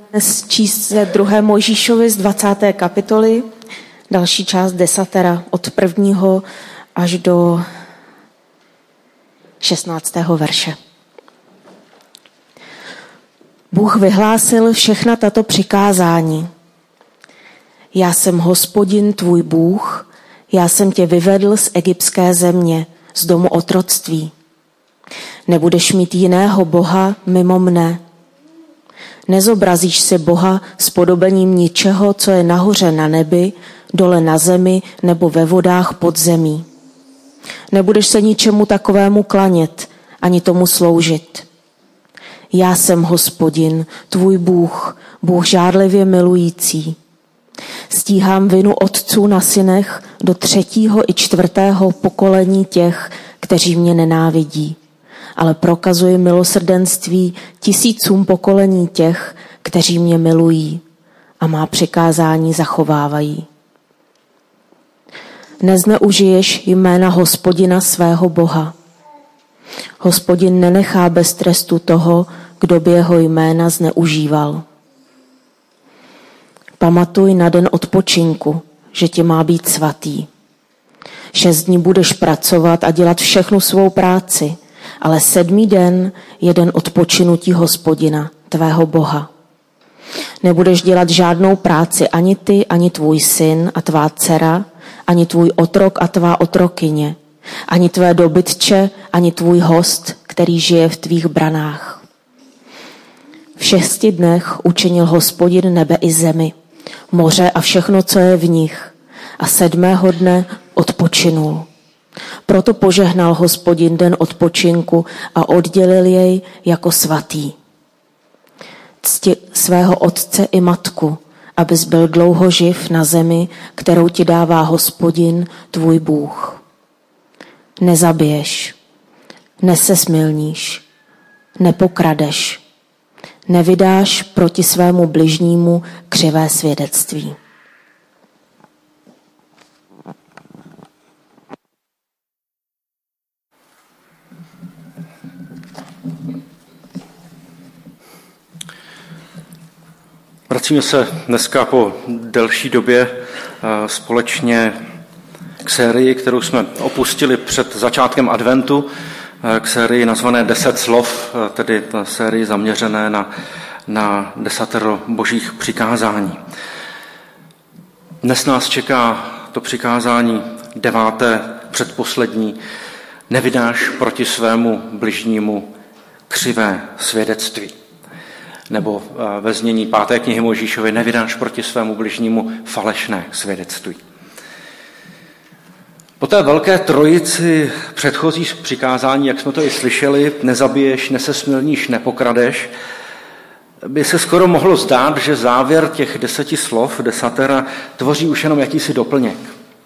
Číst ze 2. Mojžíšovi z 20. kapitoly, další část desatera od 1. až do 16. verše. Bůh vyhlásil všechna tato přikázání. Já jsem Hospodin tvůj Bůh, já jsem tě vyvedl z egyptské země, z domu otroctví. Nebudeš mít jiného boha mimo mne. Nezobrazíš si Boha s podobením ničeho, co je nahoře na nebi, dole na zemi nebo ve vodách pod zemí. Nebudeš se ničemu takovému klanět, ani tomu sloužit. Já jsem Hospodin, tvůj Bůh, Bůh žárlivě milující. Stíhám vinu otců na synech do 3. i 4. pokolení těch, kteří mě nenávidí. Ale prokazuji milosrdenství tisícům pokolení těch, kteří mě milují a má přikázání zachovávají. Nezneužiješ jména Hospodina svého Boha. Hospodin nenechá bez trestu toho, kdo by jeho jména zneužíval. Pamatuj na den odpočinku, že ti má být svatý. 6 dní budeš pracovat a dělat všechnu svou práci, ale 7. den je den odpočinutí Hospodina, tvého Boha. Nebudeš dělat žádnou práci ani ty, ani tvůj syn a tvá dcera, ani tvůj otrok a tvá otrokyně, ani tvé dobytče, ani tvůj host, který žije v tvých branách. V 6 dnech učinil Hospodin nebe i zemi, moře a všechno, co je v nich, a 7. dne odpočinul. Proto požehnal Hospodin den odpočinku a oddělil jej jako svatý. Cti svého otce i matku, abys byl dlouho živ na zemi, kterou ti dává Hospodin, tvůj Bůh. Nezabiješ, nesesmilníš, nepokradeš, nevydáš proti svému bližnímu křivé svědectví. Vracíme se dneska po delší době společně k sérii, kterou jsme opustili před začátkem adventu, k sérii nazvané 10 slov, tedy sérii zaměřené na 10 božích přikázání. Dnes nás čeká to přikázání 9., předposlední. Nevydáš proti svému bližnímu křivé svědectví. Nebo ve znění 5. knihy Mojžíšovy, nevydáš proti svému bližnímu falešné svědectví. Po té velké trojici předchozích přikázání, jak jsme to i slyšeli, nezabiješ, nesesmilníš, nepokradeš, by se skoro mohlo zdát, že závěr těch 10 slov, desatera, tvoří už jenom jakýsi doplněk.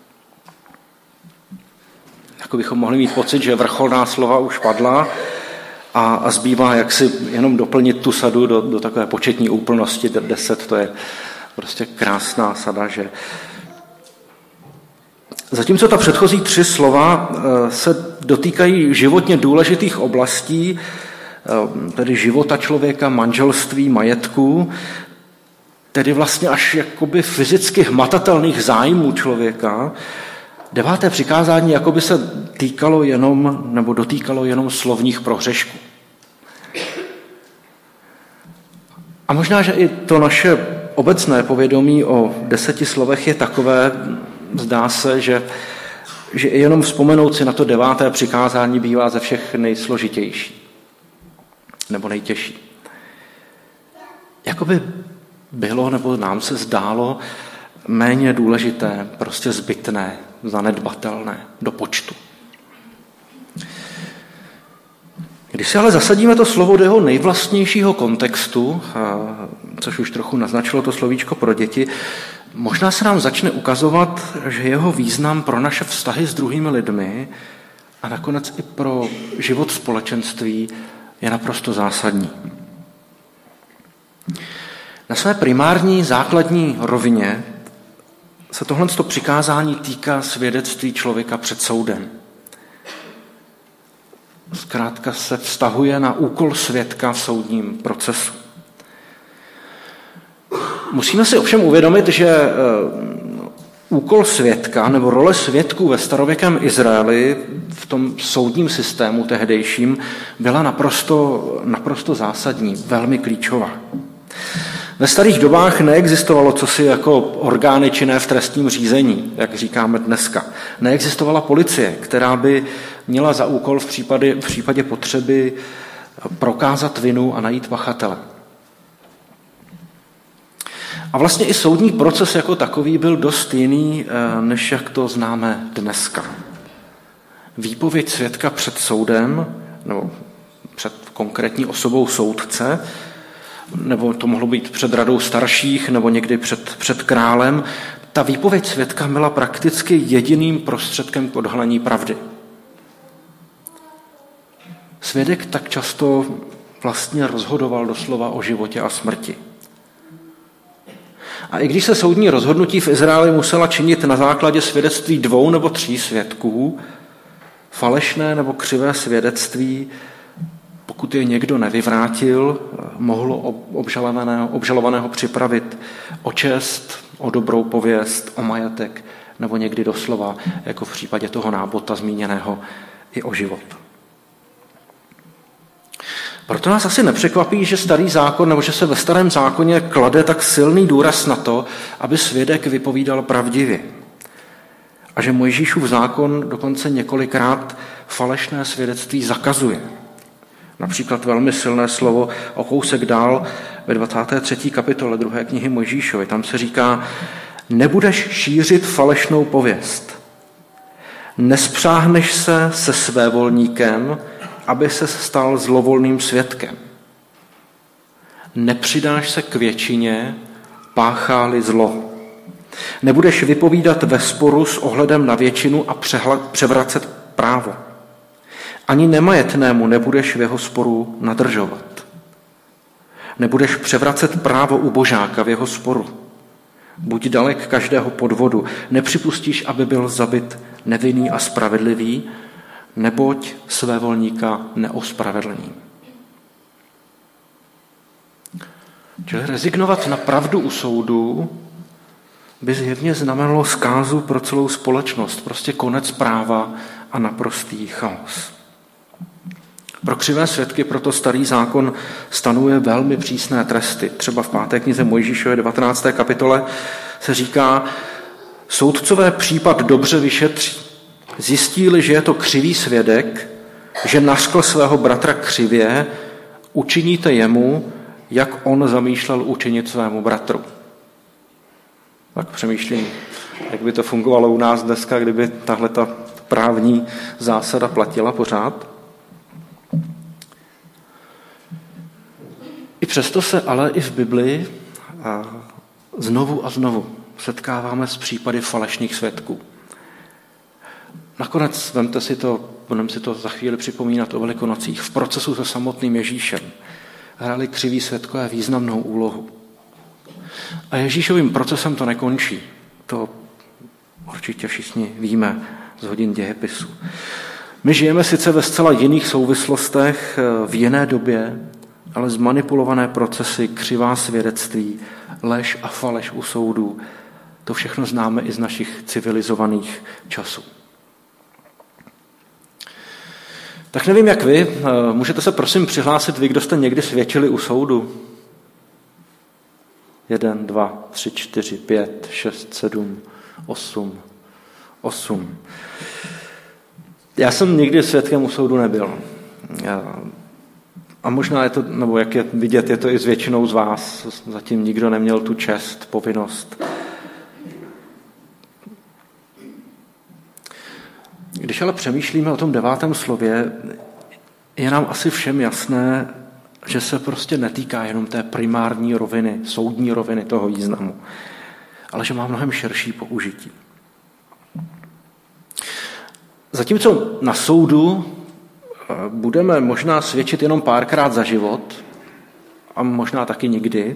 Jako bychom mohli mít pocit, že vrcholná slova už padla a zbývá jaksi jenom doplnit tu sadu do takové početní úplnosti. 10 to je prostě krásná sada, že zatímco ta předchozí 3 slova se dotýkají životně důležitých oblastí, tedy života člověka, manželství, majetku, tedy vlastně až jakoby fyzicky hmatatelných zájmů člověka, 9. přikázání jakoby se týkalo jenom, nebo dotýkalo jenom slovních prohřešků. A možná, že i to naše obecné povědomí o 10 slovech je takové, zdá se, že i jenom vzpomenout si na to 9. přikázání bývá ze všech nejsložitější. Nebo nejtěžší. Jakoby bylo, nebo nám se zdálo méně důležité, prostě zbytné, zanedbatelné do počtu. Když si ale zasadíme to slovo do jeho nejvlastnějšího kontextu, což už trochu naznačilo to slovíčko pro děti, možná se nám začne ukazovat, že jeho význam pro naše vztahy s druhými lidmi a nakonec i pro život společenství je naprosto zásadní. Na své primární základní rovině se tohle přikázání týká svědectví člověka před soudem. Zkrátka se vztahuje na úkol svědka v soudním procesu. Musíme si ovšem uvědomit, že úkol svědka nebo role svědků ve starověkém Izraeli v tom soudním systému tehdejším byla naprosto zásadní, velmi klíčová. Ve starých dobách neexistovalo cosi jako orgány činné v trestním řízení, jak říkáme dneska. Neexistovala policie, která by měla za úkol v případě potřeby prokázat vinu a najít pachatele. A vlastně i soudní proces jako takový byl dost jiný, než jak to známe dneska. Výpověď svědka před soudem, nebo před konkrétní osobou soudce, nebo to mohlo být před radou starších, nebo někdy před králem, ta výpověď svědka byla prakticky jediným prostředkem k odhalení pravdy. Svědek tak často vlastně rozhodoval doslova o životě a smrti. A i když se soudní rozhodnutí v Izraeli musela činit na základě svědectví 2 nebo 3 svědků, falešné nebo křivé svědectví, pokud je někdo nevyvrátil, mohlo obžalovaného připravit o čest, o dobrou pověst, o majetek, nebo někdy doslova, jako v případě toho Nábota zmíněného, i o život. Proto nás asi nepřekvapí, že starý zákon, nebo že se ve starém zákoně klade tak silný důraz na to, aby svědek vypovídal pravdivě. A že Mojžíšův zákon dokonce několikrát falešné svědectví zakazuje. Například velmi silné slovo o kousek dál ve 23. kapitole 2. knihy Mojžíšovy. Tam se říká, nebudeš šířit falešnou pověst. Nespřáhneš se svévolníkem, aby se stal zlovolným svědkem. Nepřidáš se k většině, páchá-li zlo. Nebudeš vypovídat ve sporu s ohledem na většinu a převracet právo. Ani nemajetnému nebudeš v jeho sporu nadržovat. Nebudeš převracet právo u božáka v jeho sporu. Buď dalek každého podvodu. Nepřipustíš, aby byl zabit nevinný a spravedlivý, neboť svévolníka neospravedlní. Čili rezignovat na pravdu u soudu by zjevně znamenalo zkázu pro celou společnost, prostě konec práva a naprostý chaos. Pro křivé svědky proto starý zákon stanovuje velmi přísné tresty. Třeba v 5. knize Mojžíšově 19. kapitole se říká, soudcové případ dobře vyšetří. Zjistí-li, že je to křivý svědek, že nařkl svého bratra křivě, učiníte jemu, jak on zamýšlel učinit svému bratru. Tak přemýšlím, jak by to fungovalo u nás dneska, kdyby tahle ta právní zásada platila pořád. I přesto se ale i v Biblii znovu a znovu setkáváme s případy falešných svědků. Nakonec budeme si to za chvíli připomínat o Velikonocích. V procesu se samotným Ježíšem hráli křiví svědkové významnou úlohu. A Ježíšovým procesem to nekončí. To určitě všichni víme z hodin dějepisu. My žijeme sice ve zcela jiných souvislostech, v jiné době, ale zmanipulované procesy, křivá svědectví, lež a faleš u soudů, to všechno známe i z našich civilizovaných časů. Tak nevím, jak vy, můžete se prosím přihlásit vy, kdo jste někdy svědčili u soudu? 1, 2, 3, 4, 5, 6, 7, 8. Já jsem nikdy svědkem u soudu nebyl. A možná je to, nebo jak je vidět, je to i s většinou z vás. Zatím nikdo neměl tu čest, povinnost. Když ale přemýšlíme o tom 9. slově, je nám asi všem jasné, že se prostě netýká jenom té primární roviny, soudní roviny toho významu, ale že má mnohem širší použití. Zatímco na soudu budeme možná svědčit jenom párkrát za život, a možná taky nikdy,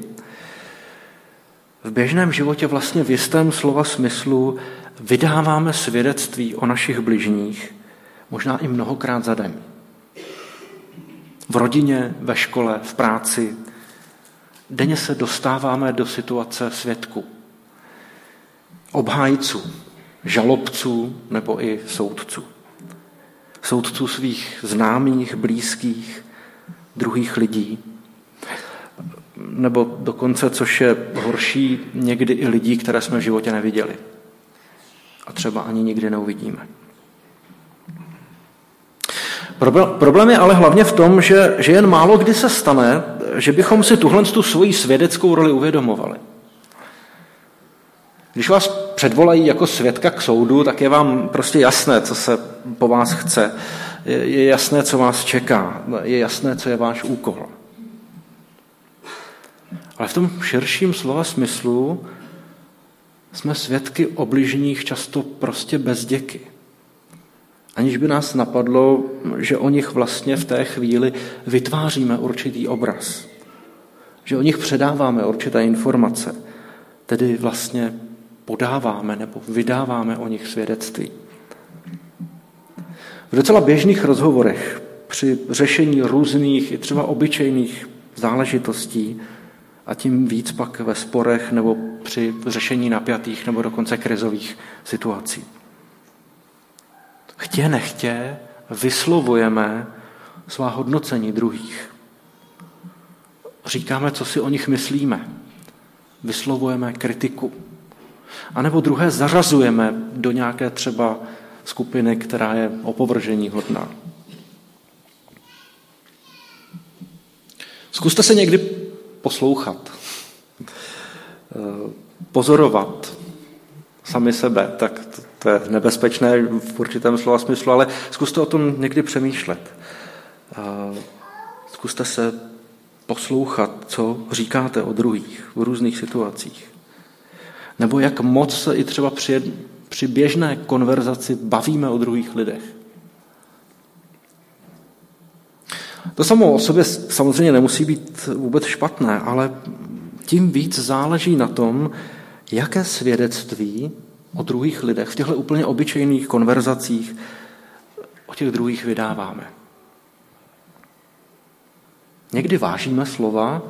v běžném životě vlastně v jistém slova smyslu vydáváme svědectví o našich bližních, možná i mnohokrát za den. V rodině, ve škole, v práci, denně se dostáváme do situace svědků, obhájců, žalobců nebo i soudců. Soudců svých známých, blízkých, druhých lidí. Nebo dokonce, což je horší, někdy i lidí, které jsme v životě neviděli. A třeba ani nikdy neuvidíme. Problém je ale hlavně v tom, že jen málo kdy se stane, že bychom si tuhle svoji svědeckou roli uvědomovali. Když vás předvolají jako svědka k soudu, tak je vám prostě jasné, co se po vás chce. Je jasné, co vás čeká. Je jasné, co je váš úkol. Ale v tom širším slova smyslu jsme svědky o bližních často prostě bezděky. Aniž by nás napadlo, že o nich vlastně v té chvíli vytváříme určitý obraz. Že o nich předáváme určité informace. Tedy vlastně podáváme nebo vydáváme o nich svědectví. V docela běžných rozhovorech při řešení různých i třeba obyčejných záležitostí a tím víc pak ve sporech nebo při řešení napjatých nebo dokonce krizových situací. Chtě nechtě vyslovujeme svá hodnocení druhých. Říkáme, co si o nich myslíme. Vyslovujeme kritiku. A nebo druhé zařazujeme do nějaké třeba skupiny, která je opovržení hodná. Zkuste se někdy poslouchat, pozorovat sami sebe, tak to je nebezpečné v určitém slova smyslu, ale zkuste o tom někdy přemýšlet. Zkuste se poslouchat, co říkáte o druhých v různých situacích. Nebo jak moc se i třeba při běžné konverzaci bavíme o druhých lidech. To samo o sobě samozřejmě nemusí být vůbec špatné, ale tím víc záleží na tom, jaké svědectví o druhých lidech v těchto úplně obyčejných konverzacích o těch druhých vydáváme. Někdy vážíme slova,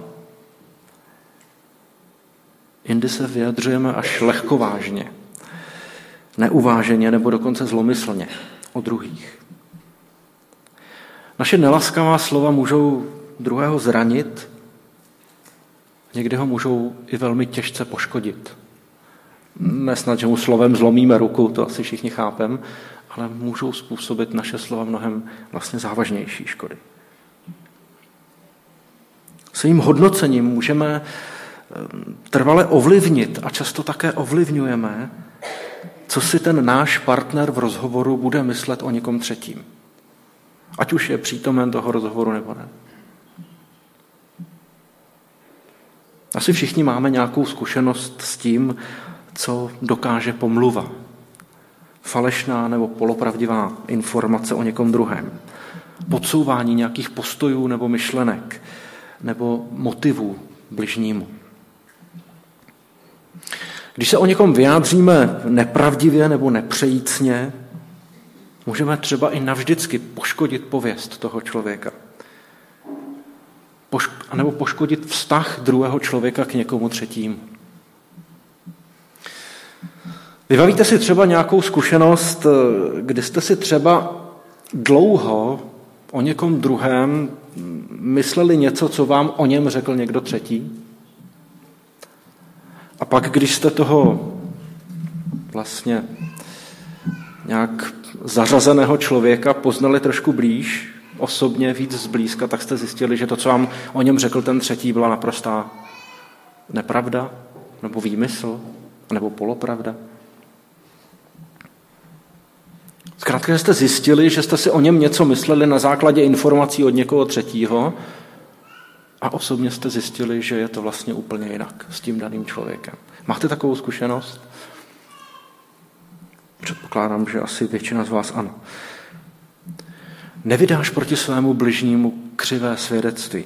jindy se vyjadřujeme až lehkovážně, neuváženě nebo dokonce zlomyslně o druhých. Naše nelaskavá slova můžou druhého zranit, někdy ho můžou i velmi těžce poškodit. Nesnad, že mu slovem zlomíme ruku, to asi všichni chápeme, ale můžou způsobit naše slova mnohem vlastně závažnější škody. Svým hodnocením můžeme trvale ovlivnit a často také ovlivňujeme, co si ten náš partner v rozhovoru bude myslet o někom třetím. Ať už je přítomen toho rozhovoru nebo ne. Asi všichni máme nějakou zkušenost s tím, co dokáže pomluva. Falešná nebo polopravdivá informace o někom druhém. Podsouvání nějakých postojů nebo myšlenek nebo motivů bližnímu. Když se o někom vyjádříme nepravdivě nebo nepřejícně, můžeme třeba i navždycky poškodit pověst toho člověka. Nebo poškodit vztah druhého člověka k někomu třetímu. Vybavíte si třeba nějakou zkušenost, kdy jste si třeba dlouho o někom druhém mysleli něco, co vám o něm řekl někdo třetí? A pak, když jste toho vlastně nějak zařazeného člověka poznali trošku blíž, osobně víc zblízka, tak jste zjistili, že to, co vám o něm řekl ten třetí, byla naprostá nepravda, nebo výmysl, nebo polopravda. Zkrátka, že jste zjistili, že jste si o něm něco mysleli na základě informací od někoho třetího a osobně jste zjistili, že je to vlastně úplně jinak s tím daným člověkem. Máte takovou zkušenost? Předpokládám, že asi většina z vás ano. Nevydáš proti svému bližnímu křivé svědectví.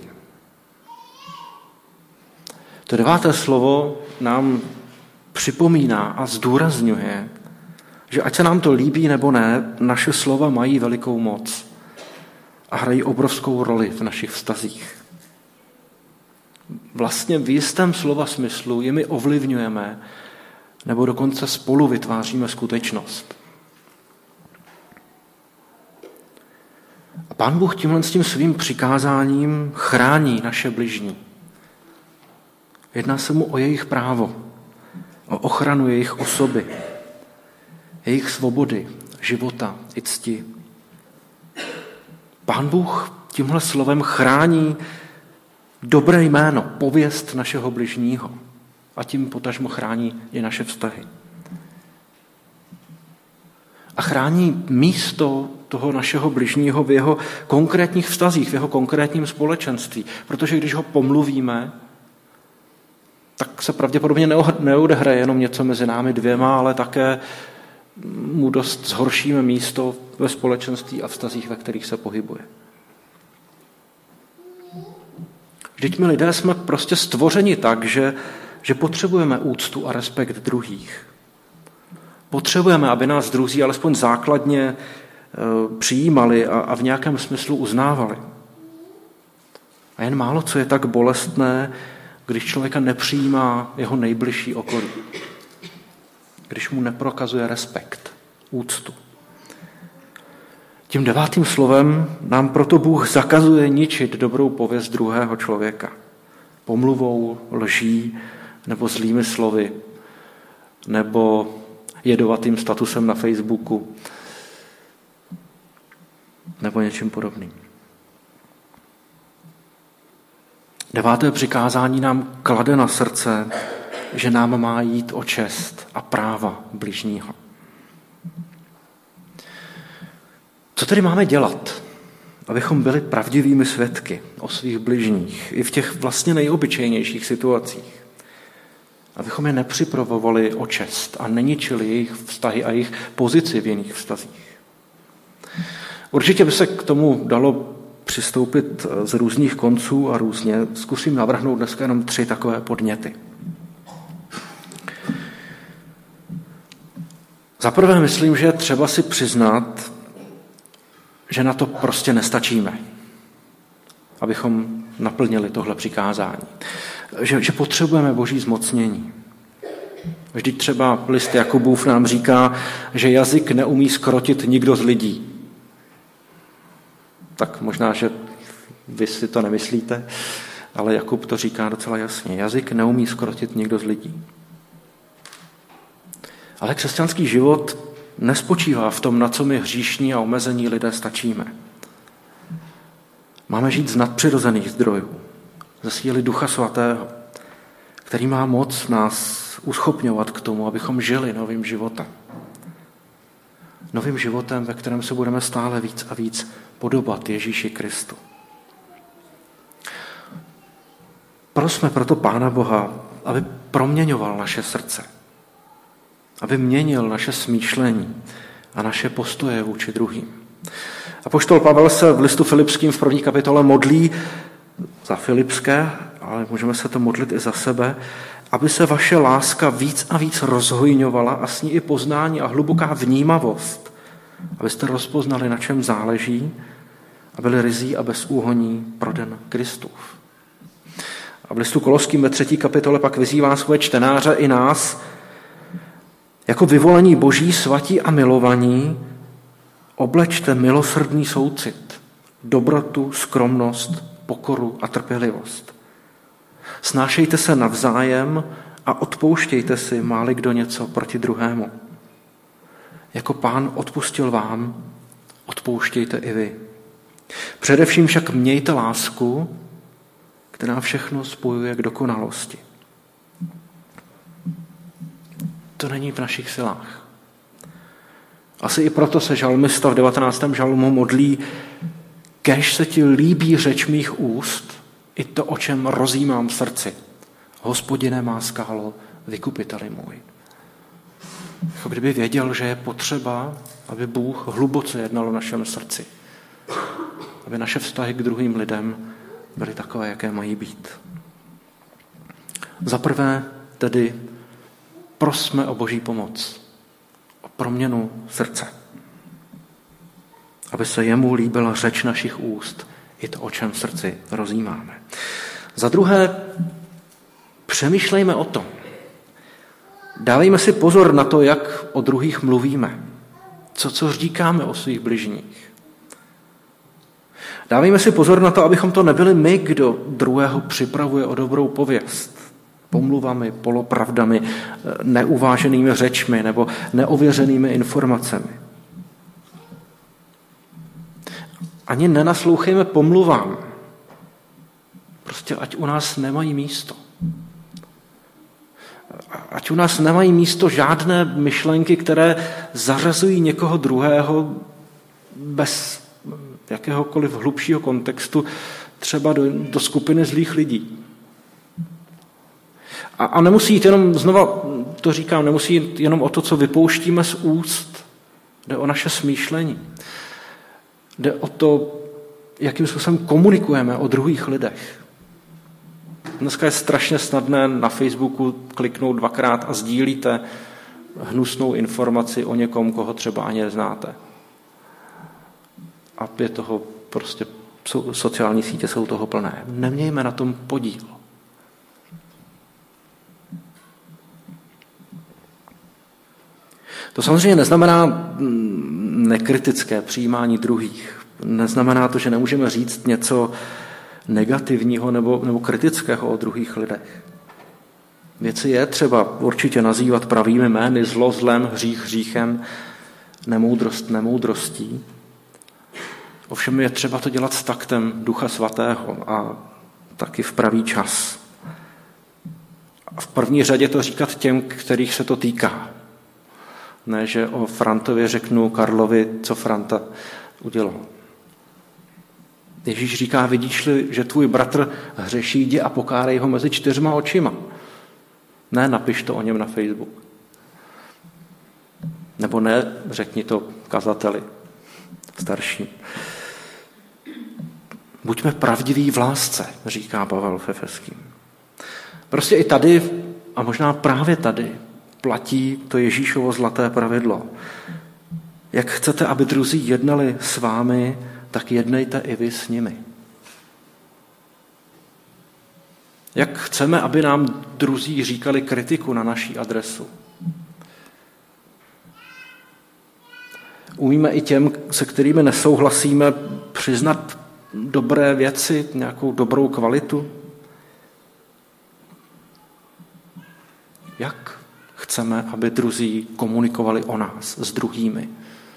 To 9. slovo nám připomíná a zdůrazňuje, že ať se nám to líbí nebo ne, naše slova mají velikou moc a hrají obrovskou roli v našich vztazích. vlastně v jistém slova smyslu jimi ovlivňujeme nebo dokonce spolu vytváříme skutečnost. A Pán Bůh tímhle s tím svým přikázáním chrání naše bližní. Jedná se mu o jejich právo, o ochranu jejich osoby, jejich svobody, života i cti. Pán Bůh tímhle slovem chrání dobré jméno, pověst našeho bližního a tím potažmo chrání i naše vztahy. A chrání místo toho našeho bližního v jeho konkrétních vztazích, v jeho konkrétním společenství. Protože když ho pomluvíme, tak se pravděpodobně neodehraje jenom něco mezi námi dvěma, ale také mu dost zhoršíme místo ve společenství a vztazích, ve kterých se pohybuje. Vždyť my lidé jsme prostě stvořeni tak, že potřebujeme úctu a respekt druhých. Potřebujeme, aby nás druzí alespoň základně přijímali a v nějakém smyslu uznávali. A jen málo co je tak bolestné, když člověka nepřijímá jeho nejbližší okolí. Když mu neprokazuje respekt, úctu. Tím 9. slovem nám proto Bůh zakazuje ničit dobrou pověst druhého člověka. Pomluvou, lží nebo zlými slovy nebo jedovatým statusem na Facebooku nebo něčím podobným. 9. přikázání nám klade na srdce, že nám má jít o čest a práva bližního. Co tedy máme dělat, abychom byli pravdivými svědky o svých bližních i v těch vlastně nejobyčejnějších situacích? Abychom je nepřipravovali o čest a neničili jejich vztahy a jejich pozici v jiných vztazích. Určitě by se k tomu dalo přistoupit z různých konců a různě. Zkusím navrhnout dneska jenom 3 takové podněty. Za prvé myslím, že je třeba si přiznat, že na to prostě nestačíme, abychom naplnili tohle přikázání. Že potřebujeme Boží zmocnění. Vždyť třeba list Jakubův nám říká, že jazyk neumí zkrotit nikdo z lidí. Tak možná, že vy si to nemyslíte, ale Jakub to říká docela jasně. Jazyk neumí zkrotit nikdo z lidí. Ale křesťanský život nespočívá v tom, na co my hříšní a omezení lidé stačíme. Máme žít z nadpřirozených zdrojů, ze síly Ducha Svatého, který má moc nás uschopňovat k tomu, abychom žili novým životem. Novým životem, ve kterém se budeme stále víc a víc podobat Ježíši Kristu. Prosme proto Pána Boha, aby proměňoval naše srdce, aby měnil naše smýšlení a naše postoje vůči druhým. Apoštol Pavel se v listu Filipským v 1. kapitole modlí za Filipské, ale můžeme se to modlit i za sebe, aby se vaše láska víc a víc rozhojňovala a s ní i poznání a hluboká vnímavost, abyste rozpoznali, na čem záleží a byli ryzí a bezúhonní pro den Kristův. A v listu Koloským ve 3. kapitole pak vyzývá svoje čtenáře i nás, jako vyvolení Boží, svatí a milovaní, oblečte milosrdný soucit, dobrotu, skromnost, pokoru a trpělivost. Snášejte se navzájem a odpouštějte si, má-li kdo něco proti druhému. Jako Pán odpustil vám, odpouštějte i vy. Především však mějte lásku, která všechno spojuje k dokonalosti. To není v našich silách. Asi i proto se žalmista v 19. žalmu modlí: kéž se ti líbí řeč mých úst, i to, o čem rozjímám v srdci. Hospodine, má skálo, vykupiteli můj. Jako kdyby věděl, že je potřeba, aby Bůh hluboce jednal v našem srdci. Aby naše vztahy k druhým lidem byly takové, jaké mají být. Za prvé tedy prosme o Boží pomoc, o proměnu srdce. Aby se jemu líbila řeč našich úst, i to, o čem v srdci rozjímáme. Za druhé, Přemýšlejme o tom. Dávejme si pozor na to, jak o druhých mluvíme. Co říkáme o svých bližních. Dávejme si pozor na to, abychom to nebyli my, kdo druhého připravuje o dobrou pověst. Pomluvami, polopravdami, neuváženými řečmi nebo neověřenými informacemi. Ani nenaslouchejme pomluvám. Prostě ať u nás nemají místo. Ať u nás nemají místo žádné myšlenky, které zařazují někoho druhého bez jakéhokoliv hlubšího kontextu, třeba do skupiny zlých lidí. A nemusí jít jenom, znova to říkám, nemusí jít jenom o to, co vypouštíme z úst. Jde o naše smýšlení. Jde o to, jakým způsobem komunikujeme o druhých lidech. Dneska je strašně snadné na Facebooku kliknout 2krát a sdílíte hnusnou informaci o někom, koho třeba ani neznáte. A je toho prostě, sociální sítě jsou toho plné. Nemějme na tom podíl. To samozřejmě neznamená nekritické přijímání druhých. Neznamená to, že nemůžeme říct něco negativního nebo kritického o druhých lidech. Věci je třeba určitě nazývat pravými jmény, zlo zlem, hřích hříchem, nemoudrost nemoudrostí. Ovšem je třeba to dělat s taktem Ducha Svatého a taky v pravý čas. A v první řadě to říkat těm, kterých se to týká. Ne, že o Frantovi řeknu Karlovi, co Franta udělal. Ježíš říká, vidíš-li, že tvůj bratr hřeší, jdi a pokárej ho mezi 4 očima. Ne, napiš to o něm na Facebook. Nebo ne, řekni to kazateli starším. Buďme pravdiví v lásce, říká Pavel v Efeským. Prostě i tady, a možná právě tady, platí to Ježíšovo zlaté pravidlo. Jak chcete, aby druzí jednali s vámi, tak jednejte i vy s nimi. Jak chceme, aby nám druzí říkali kritiku na naší adresu? Umíme i těm, se kterými nesouhlasíme, přiznat dobré věci, nějakou dobrou kvalitu? Jak chceme, aby druzí komunikovali o nás s druhými?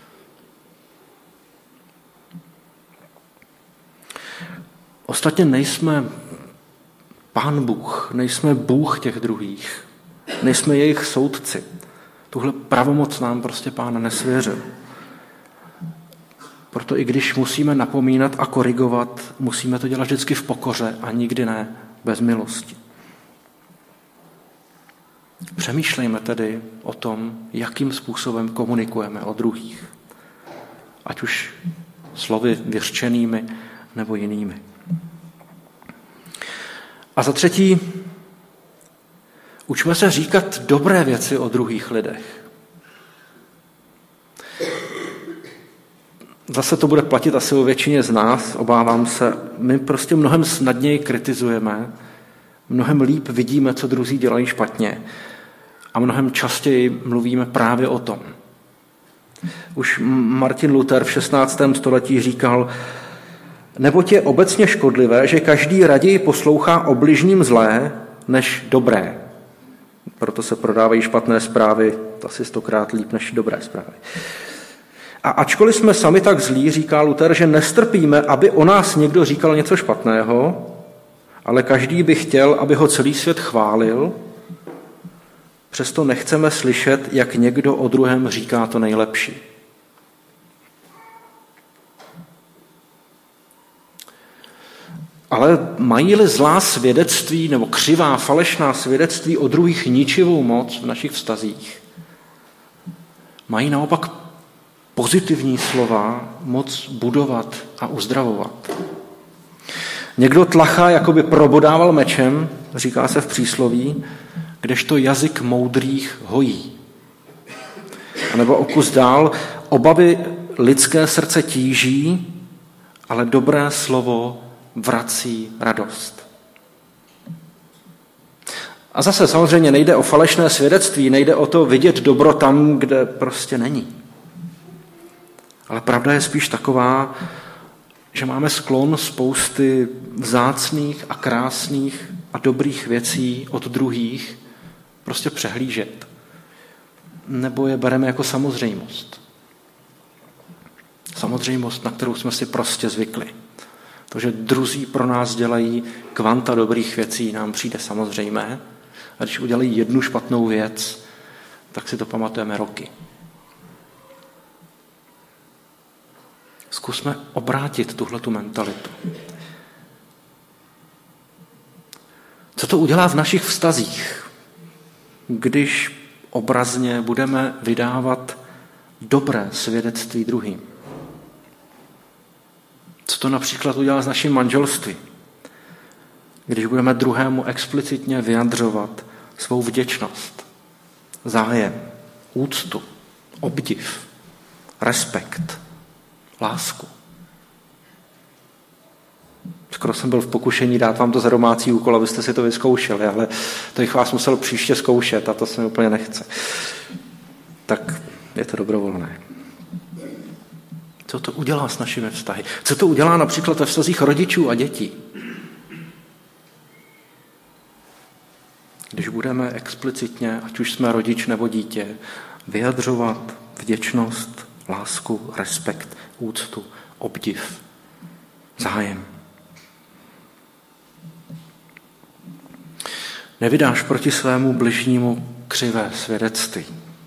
Ostatně nejsme Pán Bůh, nejsme Bůh těch druhých, nejsme jejich soudci. Tuhle pravomoc nám prostě Pán nesvěřil. Proto i když musíme napomínat a korigovat, musíme to dělat vždycky v pokoře a nikdy ne bez milosti. Přemýšlejme tedy o tom, jakým způsobem komunikujeme o druhých. Ať už slovy vyřčenými nebo jinými. A za třetí, učme se říkat dobré věci o druhých lidech. Zase to bude platit asi o většině z nás, obávám se. My prostě mnohem snadněji kritizujeme, mnohem líp vidíme, co druzí dělají špatně a mnohem častěji mluvíme právě o tom. Už Martin Luther v 16. století říkal, neboť je obecně škodlivé, že každý raději poslouchá o bližním zlé, než dobré. Proto se prodávají špatné zprávy asi 100krát líp než dobré zprávy. A ačkoliv jsme sami tak zlí, říká Luther, že nestrpíme, aby o nás někdo říkal něco špatného, ale každý by chtěl, aby ho celý svět chválil, přesto nechceme slyšet, jak někdo o druhém říká to nejlepší. Ale mají-li zlá svědectví nebo křivá, falešná svědectví o druhých ničivou moc v našich vztazích, mají naopak pozitivní slova moc budovat a uzdravovat. Někdo tlachá, jako by probodával mečem, říká se v přísloví, kdežto jazyk moudrých hojí. A nebo o kus dál, obavy lidské srdce tíží, ale dobré slovo vrací radost. A zase samozřejmě nejde o falešné svědectví, nejde o to vidět dobro tam, kde prostě není. Ale pravda je spíš taková, že máme sklon spousty vzácných a krásných a dobrých věcí od druhých prostě přehlížet. Nebo je bereme jako samozřejmost. Samozřejmost, na kterou jsme si prostě zvykli. To, že druzí pro nás dělají kvanta dobrých věcí, nám přijde samozřejmé. A když udělají jednu špatnou věc, tak si to pamatujeme roky. Zkusme obrátit tuhletu mentalitu. Co to udělá v našich vztazích, když obrazně budeme vydávat dobré svědectví druhým? Co to například udělá s naším manželstvím, když budeme druhému explicitně vyjadřovat svou vděčnost, zájem, úctu, obdiv, respekt, lásku. Skoro jsem byl v pokušení dát vám to za domácí úkol, abyste si to vyzkoušeli, ale to bych vás musel příště zkoušet a to se mi úplně nechce. Tak je to dobrovolné. Co to udělá s našimi vztahy? Co to udělá například ve vztazích rodičů a dětí? Když budeme explicitně, ať už jsme rodič nebo dítě, vyjadřovat vděčnost, lásku, respekt, úctu, obdiv, zájem. Nevydáš proti svému bližnímu křivé svědectví.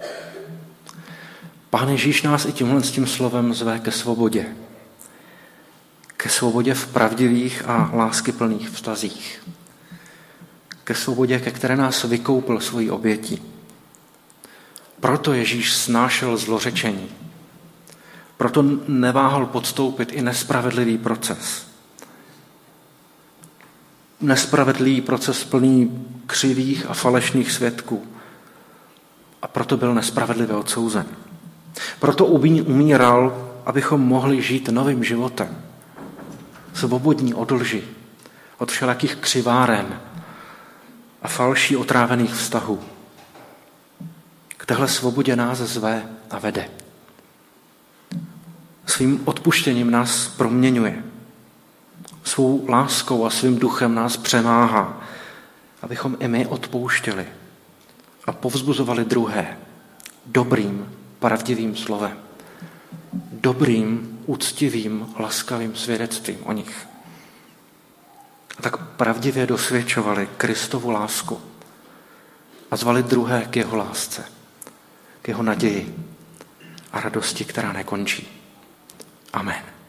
Pán Ježíš nás i tímhle s tím slovem zve ke svobodě. Ke svobodě v pravdivých a láskyplných vztazích. Ke svobodě, ke které nás vykoupil svojí obětí. Proto Ježíš snášel zlořečení. Proto neváhal podstoupit i nespravedlivý proces. Nespravedlivý proces plný křivých a falešných svědků. A proto byl nespravedlivě odsouzen. Proto umíral, abychom mohli žít novým životem. Svobodní od lži, od všelakých křiváren a falší otrávených vztahů. K téhle svobodě nás zve a vede. Svým odpuštěním nás proměňuje. Svou láskou a svým duchem nás přemáhá, abychom i my odpouštěli a povzbuzovali druhé dobrým, pravdivým slovem. Dobrým, úctivým, laskavým svědectvím o nich. A tak pravdivě dosvědčovali Kristovu lásku a zvali druhé k jeho lásce, k jeho naději a radosti, která nekončí. Amen.